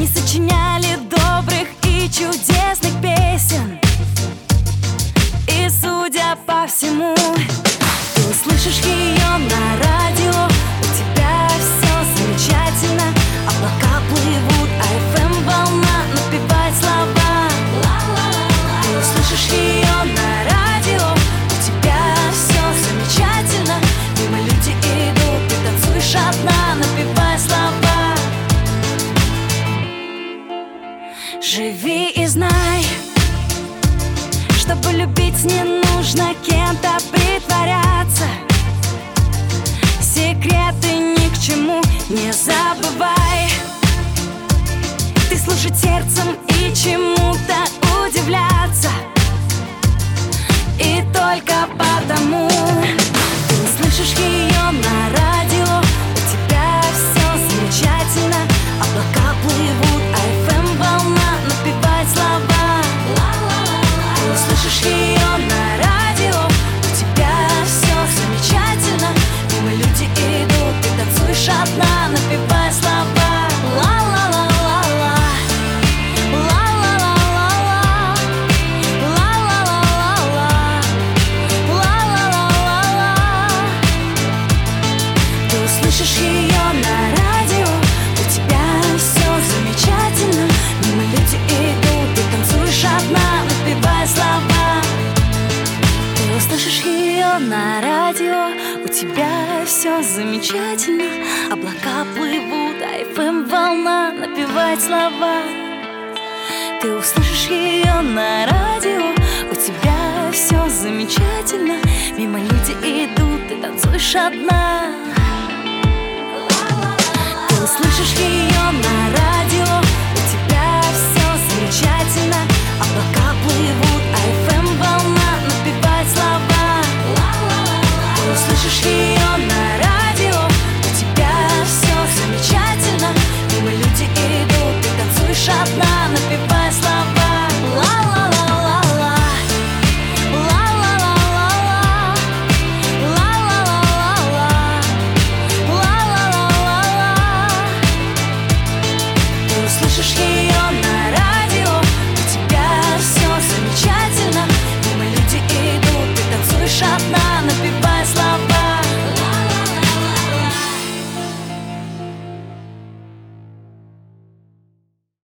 не сочиняли добрых и чудесных песен. И судя по всему, ты услышишь ее на радио. У тебя все замечательно, облака плывут, а FM-волна напевает слова. Ты услышишь ее на радио. У тебя все замечательно, мимо люди идут, ты танцуешь одна, напевая слова. Живи и знай, чтобы любить, не нужно кем-то притворяться. Секреты ни к чему не забывай. Ты слушать сердцем и чему-то удивляться. И только потому ты услышишь ее на радио. У тебя все замечательно, облака плывут, а FM-волна напевает слова. Ты услышишь ее на радио. У тебя все замечательно, мимо люди идут, ты танцуешь одна, напевая слова. Ла-ла-ла-ла-ла, ла-ла-ла-ла-ла, ла-ла-ла-ла-ла, ла-ла-ла-ла-ла. Ты услышишь ее на радио. У тебя все замечательно, мимо люди идут, ты танцуешь одна, напевая слова. Ты услышишь ее на радио. У тебя все замечательно, облака плывут, а FM-волна напевает слова. Ты услышишь ее на радио. У тебя все замечательно, мимо люди идут, ты танцуешь одна. Ты услышишь ее на радио. У тебя все замечательно, облака плывут, а FM-волна напевает слова. Ты услышишь ее на радио. У тебя все замечательно, мимо люди идут, ты танцуешь одна, напевая слова. Ла-ла-ла-ла-ла, ла-ла-ла-ла-ла, ла-ла-ла-ла-ла, ла-ла-ла-ла-ла. Ты услышишь ее